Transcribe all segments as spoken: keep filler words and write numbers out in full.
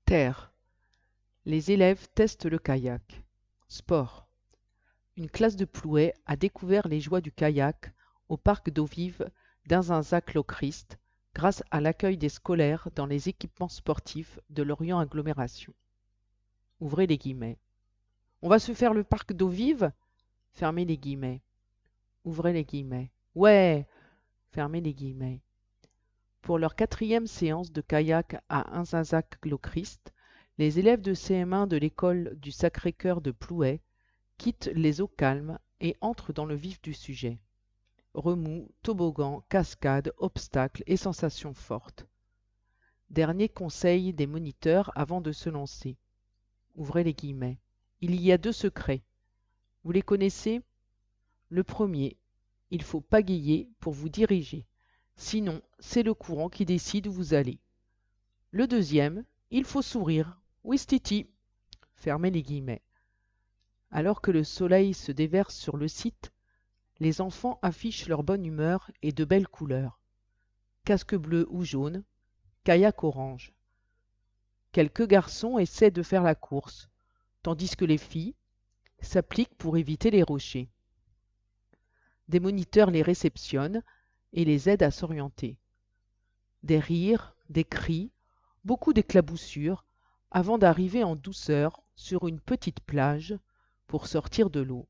Terre. Les élèves testent le kayak. Sport. Une classe de Plouay a découvert les joies du kayak au parc d'eau vive d'Inzinzac-Lochrist grâce à l'accueil des scolaires dans les équipements sportifs de Lorient Agglomération. Ouvrez les guillemets. On va se faire le parc d'eau vive? Fermez les guillemets. Ouvrez les guillemets. Ouais! Fermez les guillemets. Pour leur quatrième séance de kayak à Inzinzac-Lochrist, les élèves de C M un de l'école du Sacré-Cœur de Plouay quittent les eaux calmes et entrent dans le vif du sujet. Remous, toboggans, cascades, obstacles et sensations fortes. Dernier conseil des moniteurs avant de se lancer. Ouvrez les guillemets. Il y a deux secrets. Vous les connaissez? Le premier, il faut pagayer pour vous diriger. Sinon, c'est le courant qui décide où vous allez. Le deuxième, il faut sourire. Ouistiti. Fermez les guillemets. Alors que le soleil se déverse sur le site, les enfants affichent leur bonne humeur et de belles couleurs. Casque bleu ou jaune, kayak orange. Quelques garçons essaient de faire la course, tandis que les filles s'appliquent pour éviter les rochers. Des moniteurs les réceptionnent et les aident à s'orienter. Des rires, des cris, beaucoup d'éclaboussures, avant d'arriver en douceur sur une petite plage pour sortir de l'eau.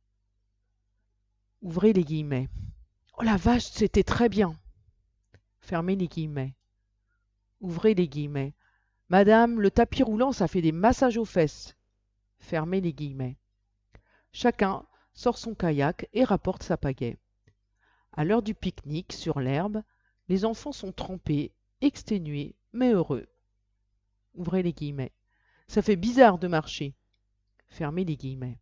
Ouvrez les guillemets. Oh la vache, c'était très bien. Fermez les guillemets. Ouvrez les guillemets. Madame, le tapis roulant, ça fait des massages aux fesses. Fermez les guillemets. Chacun sort son kayak et rapporte sa pagaie. À l'heure du pique-nique sur l'herbe, les enfants sont trempés, exténués, mais heureux. Ouvrez les guillemets. Ça fait bizarre de marcher. Fermez les guillemets.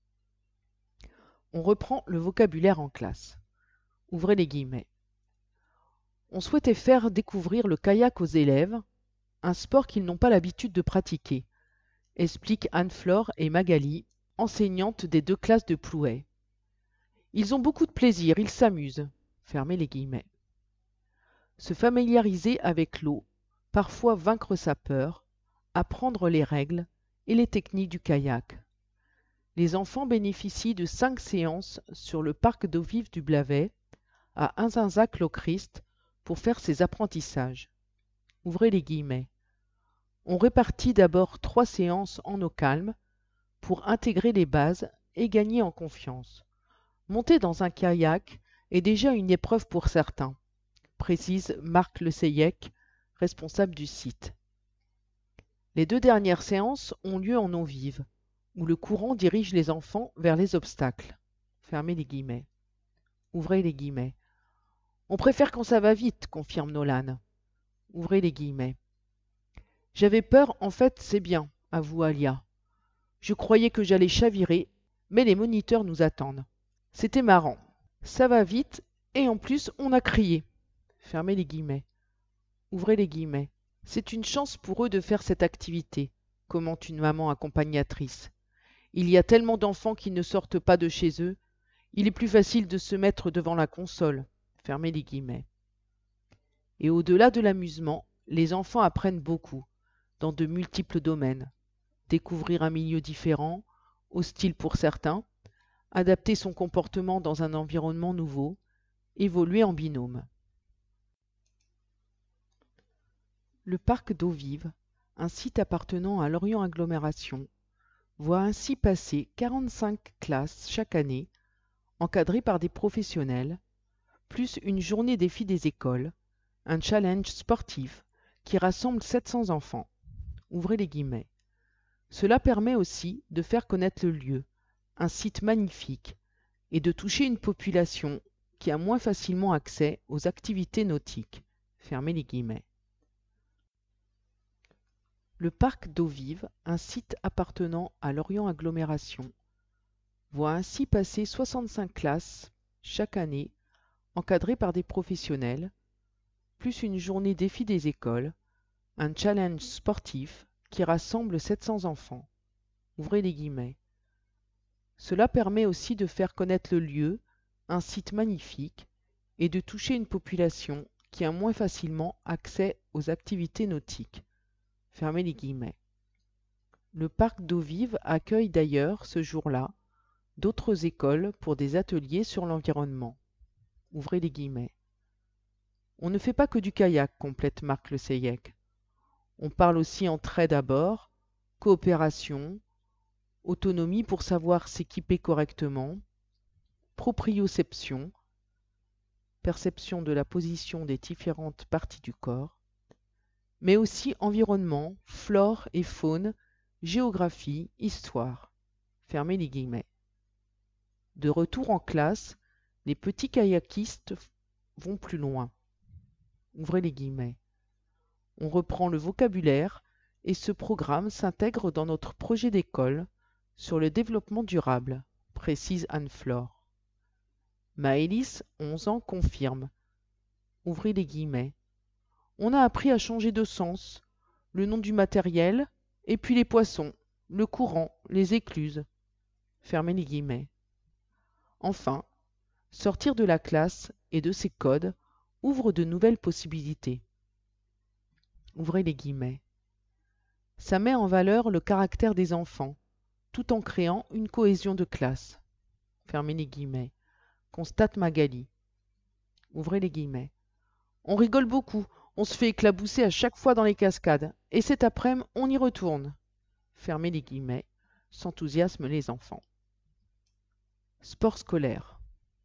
On reprend le vocabulaire en classe. Ouvrez les guillemets. On souhaitait faire découvrir le kayak aux élèves, un sport qu'ils n'ont pas l'habitude de pratiquer, expliquent Anne-Flore et Magali, enseignantes des deux classes de Plouay. Ils ont beaucoup de plaisir, ils s'amusent. Fermez les guillemets. Se familiariser avec l'eau, parfois vaincre sa peur, apprendre les règles et les techniques du kayak. Les enfants bénéficient de cinq séances sur le parc d'eau vive du Blavet, à Inzinzac-Lochrist, pour faire ces apprentissages. Ouvrez les guillemets. On répartit d'abord trois séances en eau calme pour intégrer les bases et gagner en confiance. Monter dans un kayak est déjà une épreuve pour certains, précise Marc Le Seyec, responsable du site. Les deux dernières séances ont lieu en eau vive, où le courant dirige les enfants vers les obstacles. Fermez les guillemets. Ouvrez les guillemets. On préfère quand ça va vite, confirme Nolan. Ouvrez les guillemets. J'avais peur, en fait, c'est bien, avoue Alia. Je croyais que j'allais chavirer, mais les moniteurs nous attendent. C'était marrant. Ça va vite, et en plus, on a crié. Fermez les guillemets. Ouvrez les guillemets. C'est une chance pour eux de faire cette activité, commente une maman accompagnatrice. Il y a tellement d'enfants qui ne sortent pas de chez eux, il est plus facile de se mettre devant la console. Fermez les guillemets. Et au-delà de l'amusement, les enfants apprennent beaucoup, dans de multiples domaines. Découvrir un milieu différent, hostile pour certains, adapter son comportement dans un environnement nouveau, évoluer en binôme. Le parc d'eau vive, un site appartenant à Lorient Agglomération, voit ainsi passer quarante-cinq classes chaque année, encadrées par des professionnels, plus une journée défi des écoles, un challenge sportif qui rassemble sept cents enfants. Ouvrez les guillemets. Cela permet aussi de faire connaître le lieu, un site magnifique, et de toucher une population qui a moins facilement accès aux activités nautiques. Fermez les guillemets. Le parc d'eau vive, un site appartenant à Lorient Agglomération, voit ainsi passer soixante-cinq classes chaque année, encadrées par des professionnels, plus une journée défi des écoles, un challenge sportif qui rassemble sept cents enfants. Ouvrez les guillemets. Cela permet aussi de faire connaître le lieu, un site magnifique, et de toucher une population qui a moins facilement accès aux activités nautiques. Fermez les guillemets. Le parc d'eau vive accueille d'ailleurs ce jour-là d'autres écoles pour des ateliers sur l'environnement. Ouvrez les guillemets. On ne fait pas que du kayak, complète Marc Le Seyec. On parle aussi entraide à bord, coopération, autonomie pour savoir s'équiper correctement, proprioception, perception de la position des différentes parties du corps, mais aussi environnement, flore et faune, géographie, histoire. Fermez les guillemets. De retour en classe, les petits kayakistes vont plus loin. Ouvrez les guillemets. On reprend le vocabulaire et ce programme s'intègre dans notre projet d'école sur le développement durable, précise Anne-Flore. Maëlys, onze ans, confirme. Ouvrez les guillemets. On a appris à changer de sens, le nom du matériel, et puis les poissons, le courant, les écluses. Fermez les guillemets. Enfin, sortir de la classe et de ses codes ouvre de nouvelles possibilités. Ouvrez les guillemets. Ça met en valeur le caractère des enfants, tout en créant une cohésion de classe. Fermez les guillemets. Constate Magali. Ouvrez les guillemets. On rigole beaucoup, on se fait éclabousser à chaque fois dans les cascades, et cet après-midi, on y retourne. Fermez les guillemets. S'enthousiasment les enfants. Sport scolaire.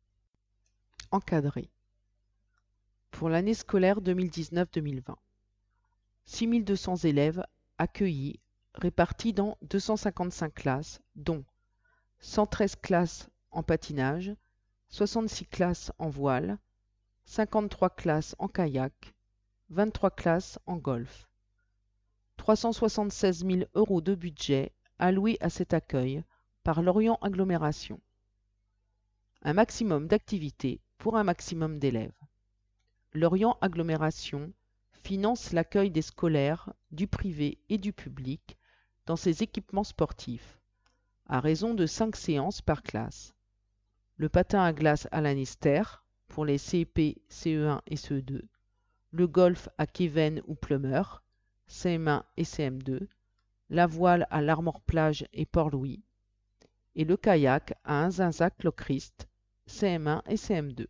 Encadré. Pour l'année scolaire deux mille dix-neuf deux mille vingt. six mille deux cents élèves accueillis, répartis dans deux cent cinquante-cinq classes, dont cent treize classes en patinage, soixante-six classes en voile, cinquante-trois classes en kayak, vingt-trois classes en golf. trois cent soixante-seize mille euros de budget alloués à cet accueil par Lorient Agglomération. Un maximum d'activités pour un maximum d'élèves. Lorient Agglomération finance l'accueil des scolaires, du privé et du public dans ses équipements sportifs, à raison de cinq séances par classe. Le patin à glace à l'Anister pour les C P, C E un et C E deux, le golf à Kevin ou Plumeur, C M un et C M deux, la voile à l'Armor-Plage et Port-Louis, et le kayak à Inzinzac-Lochrist, C M un et C M deux.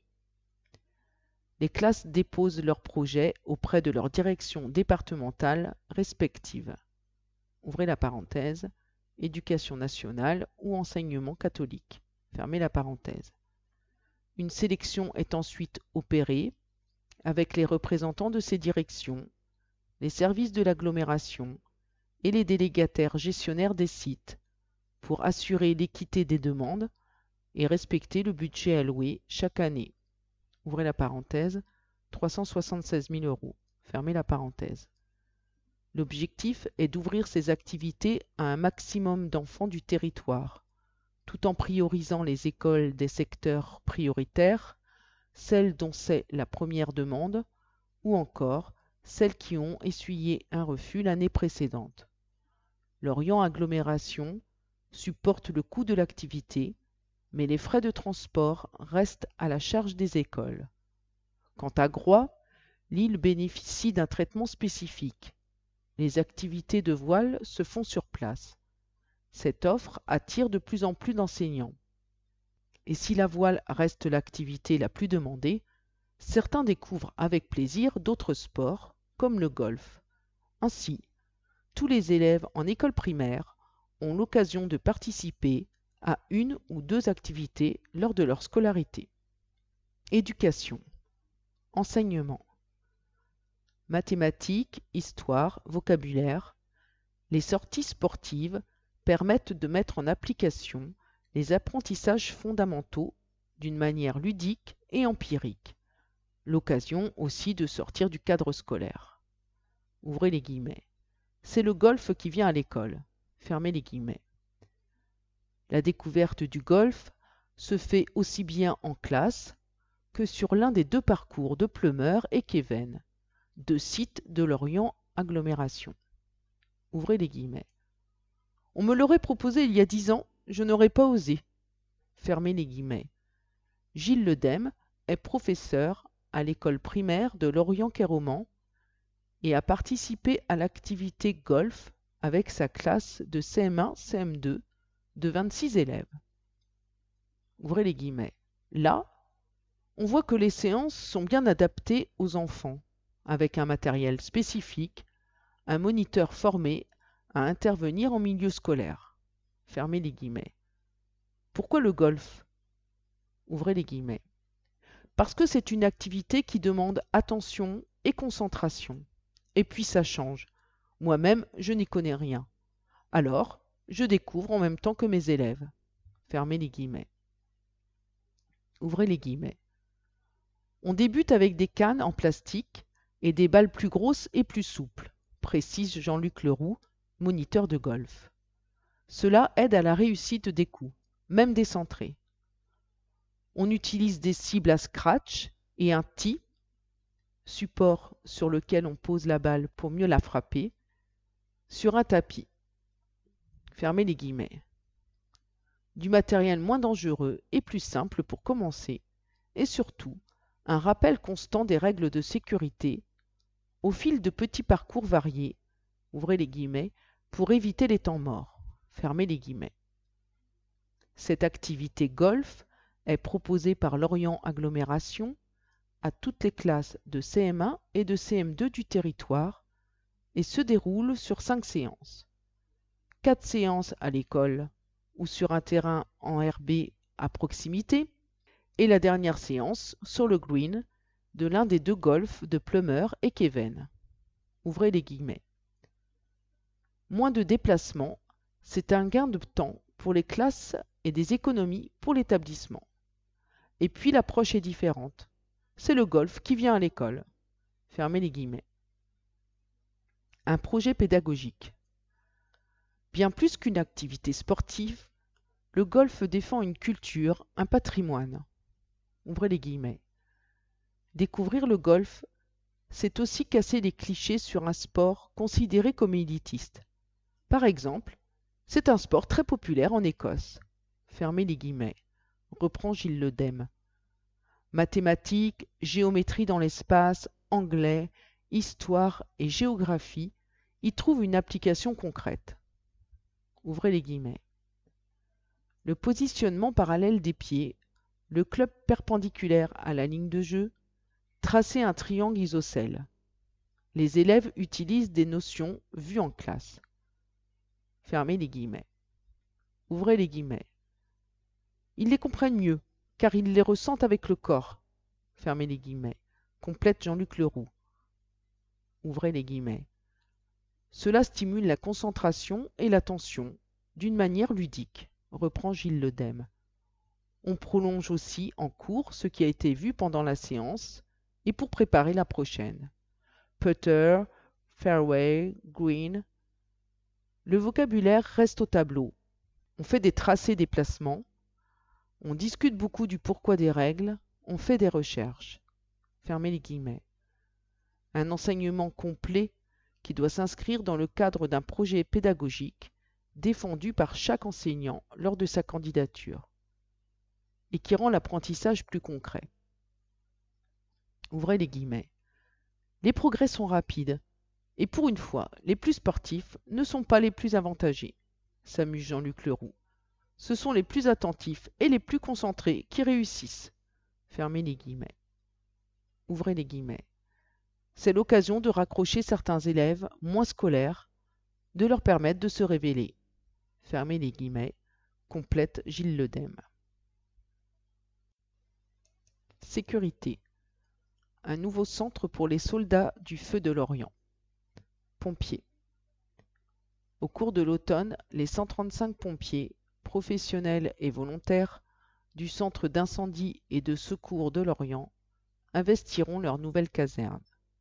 Les classes déposent leurs projets auprès de leurs directions départementales respectives. Ouvrez la parenthèse, éducation nationale ou enseignement catholique. Fermez la parenthèse. Une sélection est ensuite opérée avec les représentants de ces directions, les services de l'agglomération et les délégataires gestionnaires des sites pour assurer l'équité des demandes et respecter le budget alloué chaque année. Ouvrez la parenthèse, trois cent soixante-seize mille euros. Fermez la parenthèse. L'objectif est d'ouvrir ces activités à un maximum d'enfants du territoire, tout en priorisant les écoles des secteurs prioritaires, celles dont c'est la première demande, ou encore celles qui ont essuyé un refus l'année précédente. Lorient Agglomération supporte le coût de l'activité, mais les frais de transport restent à la charge des écoles. Quant à Groix, l'île bénéficie d'un traitement spécifique. Les activités de voile se font sur place. Cette offre attire de plus en plus d'enseignants. Et si la voile reste l'activité la plus demandée, certains découvrent avec plaisir d'autres sports, comme le golf. Ainsi, tous les élèves en école primaire ont l'occasion de participer à une ou deux activités lors de leur scolarité. Éducation. Enseignement. Mathématiques, histoire, vocabulaire. Les sorties sportives permettent de mettre en application les apprentissages fondamentaux d'une manière ludique et empirique. L'occasion aussi de sortir du cadre scolaire. Ouvrez les guillemets. C'est le golf qui vient à l'école. Fermez les guillemets. La découverte du golf se fait aussi bien en classe que sur l'un des deux parcours de Plumeur et Kevin, deux sites de Lorient Agglomération. Ouvrez les guillemets. On me l'aurait proposé il y a dix ans, je n'aurais pas osé. Fermez les guillemets. Gilles Ledem est professeur à l'école primaire de Lorient-Kéroman et a participé à l'activité golf avec sa classe de C M un C M deux de vingt-six élèves. Ouvrez les guillemets. Là, on voit que les séances sont bien adaptées aux enfants, avec un matériel spécifique, un moniteur formé à intervenir en milieu scolaire. Fermez les guillemets. Pourquoi le golf? Ouvrez les guillemets. Parce que c'est une activité qui demande attention et concentration. Et puis ça change. Moi-même, je n'y connais rien. Alors, je découvre en même temps que mes élèves. Fermez les guillemets. Ouvrez les guillemets. On débute avec des cannes en plastique et des balles plus grosses et plus souples, précise Jean-Luc Leroux, moniteur de golf. Cela aide à la réussite des coups, même des centrés. On utilise des cibles à scratch et un tee, support sur lequel on pose la balle pour mieux la frapper, sur un tapis. Fermez les guillemets. Du matériel moins dangereux et plus simple pour commencer, et surtout, un rappel constant des règles de sécurité au fil de petits parcours variés, ouvrez les guillemets, pour éviter les temps morts, fermez les guillemets. Cette activité golf est proposée par Lorient Agglomération à toutes les classes de C M un et de C M deux du territoire et se déroule sur cinq séances. Quatre séances à l'école ou sur un terrain en herbe à proximité, et la dernière séance sur le green de l'un des deux golfs de Plumeur et Keven. Ouvrez les guillemets. Moins de déplacements, c'est un gain de temps pour les classes et des économies pour l'établissement. Et puis l'approche est différente. C'est le golf qui vient à l'école. Fermez les guillemets. Un projet pédagogique. Bien plus qu'une activité sportive, le golf défend une culture, un patrimoine. Ouvrez les guillemets. Découvrir le golf, c'est aussi casser les clichés sur un sport considéré comme élitiste. Par exemple, c'est un sport très populaire en Écosse. Fermez les guillemets. Reprend Gilles Ledem. Mathématiques, géométrie dans l'espace, anglais, histoire et géographie y trouvent une application concrète. Ouvrez les guillemets. Le positionnement parallèle des pieds, le club perpendiculaire à la ligne de jeu, tracer un triangle isocèle. Les élèves utilisent des notions vues en classe. Fermez les guillemets. Ouvrez les guillemets. Ils les comprennent mieux, car ils les ressentent avec le corps. Fermez les guillemets. Complète Jean-Luc Leroux. Ouvrez les guillemets. Cela stimule la concentration et l'attention d'une manière ludique, reprend Gilles Ledem. On prolonge aussi en cours ce qui a été vu pendant la séance et pour préparer la prochaine. Putter, fairway, green. Le vocabulaire reste au tableau. On fait des tracés des placements. On discute beaucoup du pourquoi des règles. On fait des recherches. Fermez les guillemets. Un enseignement complet qui doit s'inscrire dans le cadre d'un projet pédagogique défendu par chaque enseignant lors de sa candidature et qui rend l'apprentissage plus concret. Ouvrez les guillemets. Les progrès sont rapides et pour une fois, les plus sportifs ne sont pas les plus avantagés, s'amuse Jean-Luc Leroux. Ce sont les plus attentifs et les plus concentrés qui réussissent. Fermez les guillemets. Ouvrez les guillemets. C'est l'occasion de raccrocher certains élèves moins scolaires, de leur permettre de se révéler. Fermez les guillemets, complète Gilles Ledem. Sécurité. Un nouveau centre pour les soldats du feu de l'Orient. Pompiers. Au cours de l'automne, les cent trente-cinq pompiers, professionnels et volontaires, du centre d'incendie et de secours de l'Orient, investiront leur nouvelle caserne.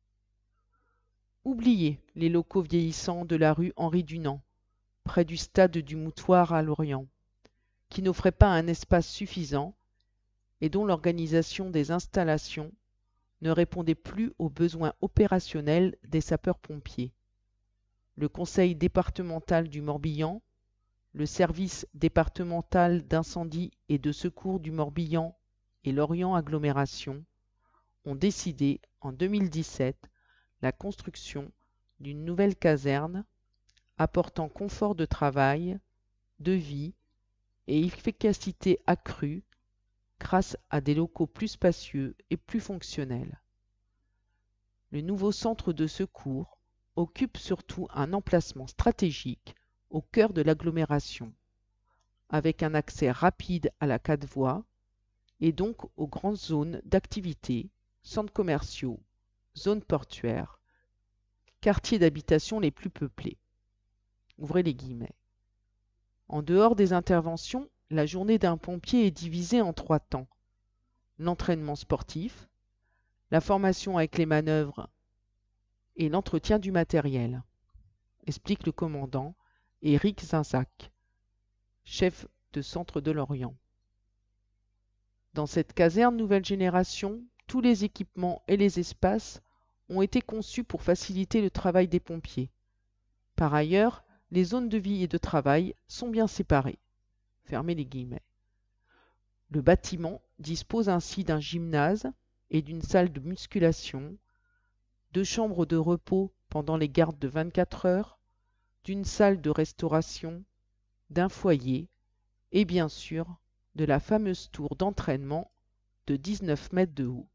Oubliez les locaux vieillissants de la rue Henri Dunant, près du stade du Moutoir à Lorient, qui n'offraient pas un espace suffisant et dont l'organisation des installations ne répondait plus aux besoins opérationnels des sapeurs-pompiers. Le Conseil départemental du Morbihan, le Service départemental d'incendie et de secours du Morbihan et Lorient Agglomération ont décidé en deux mille dix-sept la construction d'une nouvelle caserne apportant confort de travail, de vie et efficacité accrue grâce à des locaux plus spacieux et plus fonctionnels. Le nouveau centre de secours occupe surtout un emplacement stratégique au cœur de l'agglomération, avec un accès rapide à la quatre voies et donc aux grandes zones d'activité, centres commerciaux, zones portuaires, quartiers d'habitation les plus peuplés. Ouvrez les guillemets. En dehors des interventions, la journée d'un pompier est divisée en trois temps. L'entraînement sportif, la formation avec les manœuvres et l'entretien du matériel, explique le commandant Éric Zinsac, chef de centre de l'Orient. Dans cette caserne nouvelle génération, tous les équipements et les espaces ont été conçus pour faciliter le travail des pompiers. Par ailleurs, les zones de vie et de travail sont bien séparées. Fermez les guillemets. Le bâtiment dispose ainsi d'un gymnase et d'une salle de musculation, de chambres de repos pendant les gardes de vingt-quatre heures, d'une salle de restauration, d'un foyer et bien sûr de la fameuse tour d'entraînement de dix-neuf mètres de haut.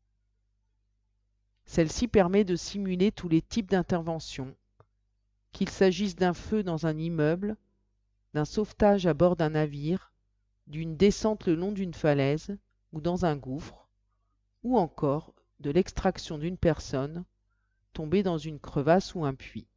Celle-ci permet de simuler tous les types d'interventions, qu'il s'agisse d'un feu dans un immeuble, d'un sauvetage à bord d'un navire, d'une descente le long d'une falaise ou dans un gouffre, ou encore de l'extraction d'une personne tombée dans une crevasse ou un puits.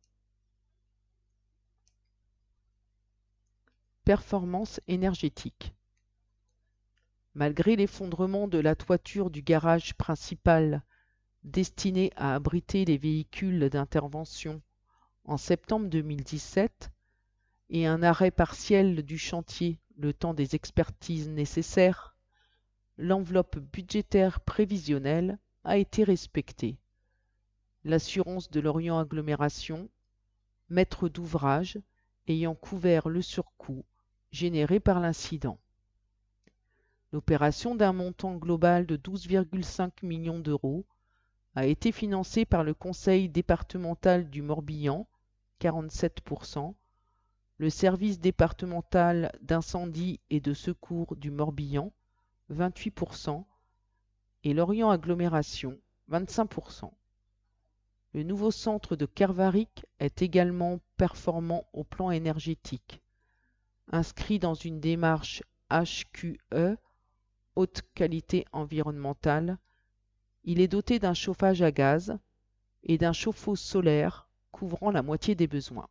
Performance énergétique. Malgré l'effondrement de la toiture du garage principal destiné à abriter les véhicules d'intervention en septembre deux mille dix-sept et un arrêt partiel du chantier le temps des expertises nécessaires, l'enveloppe budgétaire prévisionnelle a été respectée. L'assurance de l'Orient Agglomération, maître d'ouvrage, ayant couvert le surcoût généré par l'incident. L'opération d'un montant global de douze virgule cinq millions d'euros a été financée par le Conseil départemental du Morbihan, quarante-sept pour cent, le Service départemental d'incendie et de secours du Morbihan, vingt-huit pour cent, et l'Orient Agglomération, vingt-cinq pour cent. Le nouveau centre de Kervaric est également performant au plan énergétique. Inscrit dans une démarche H Q E, haute qualité environnementale, il est doté d'un chauffage à gaz et d'un chauffe-eau solaire couvrant la moitié des besoins.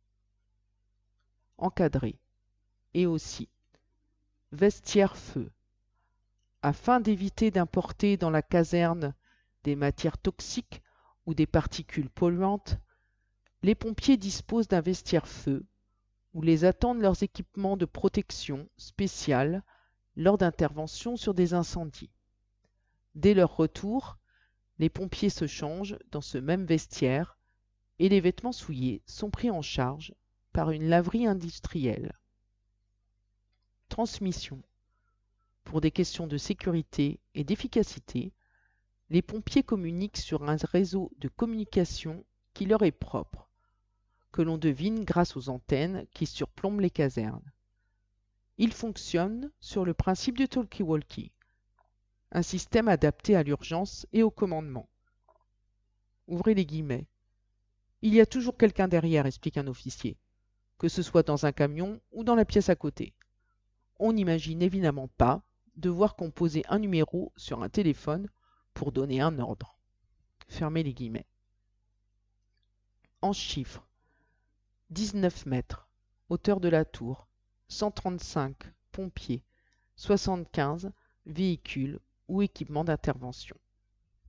Encadré. Et aussi vestiaire feu. Afin d'éviter d'importer dans la caserne des matières toxiques ou des particules polluantes, les pompiers disposent d'un vestiaire feu où les attendent leurs équipements de protection spéciale lors d'interventions sur des incendies. Dès leur retour, les pompiers se changent dans ce même vestiaire et les vêtements souillés sont pris en charge par une laverie industrielle. Transmission. Pour des questions de sécurité et d'efficacité, les pompiers communiquent sur un réseau de communication qui leur est propre, que l'on devine grâce aux antennes qui surplombent les casernes. Ils fonctionnent sur le principe du talkie-walkie, un système adapté à l'urgence et au commandement. Ouvrez les guillemets. Il y a toujours quelqu'un derrière, explique un officier, que ce soit dans un camion ou dans la pièce à côté. On n'imagine évidemment pas devoir composer un numéro sur un téléphone pour donner un ordre. Fermez les guillemets. En chiffres, dix-neuf mètres, hauteur de la tour, cent trente-cinq pompiers, soixante-quinze véhicules ou équipements d'intervention.